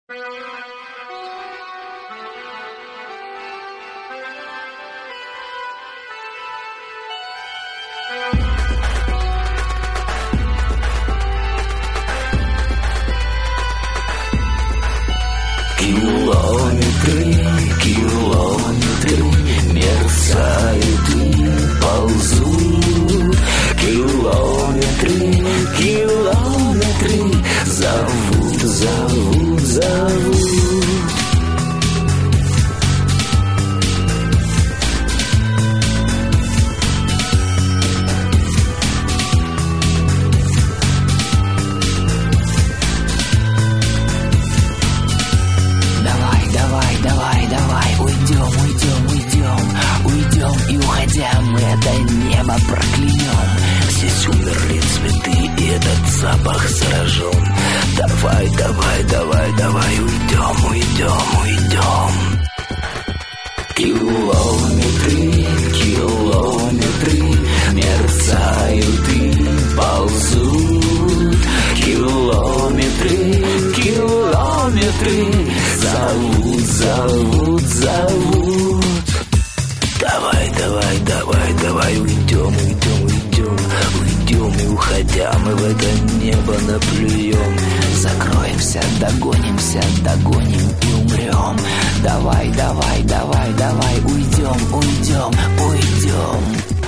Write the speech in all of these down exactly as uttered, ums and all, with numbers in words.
Километры, километры мерцают и ползут. Километры, километры зовут, зовут, зовут. Мы это небо проклянем. Здесь умерли цветы, и этот запах заражен. Давай, давай, давай, давай, уйдем, уйдем, уйдем. Километры, километры мерцают и ползут. Километры, километры зовут, зовут, зовут. Давай, давай, давай, давай, уйдем, уйдем, уйдем, уйдем, и уходя мы в это небо наплюем. Закроемся, догонимся, догоним и умрем. Давай, давай, давай, давай, уйдем, уйдем, уйдем.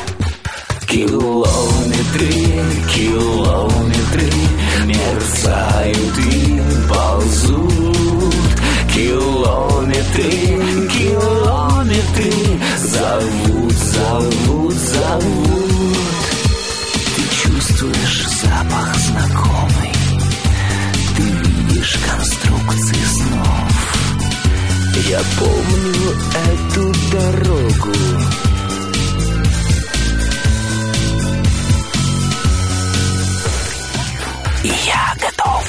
Километры, километры мерцают и ползут. Километры, километры зовут, зовут, зовут. Ты чувствуешь запах знакомый, ты видишь конструкции снов. Я помню эту дорогу. И я готов.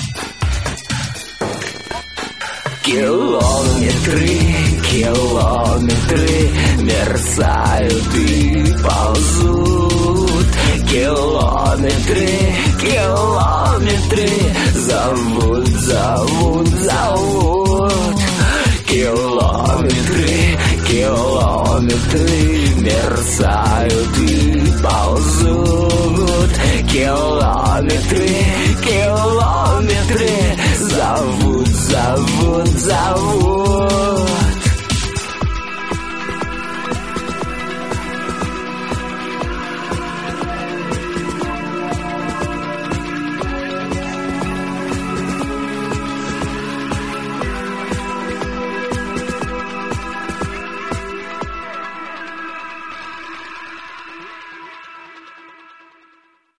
Километры, километры мерцают и ползут. Километры, километры зовут, зовут, зовут. Километры, километры мерцают и ползут. Километры, километры зовут.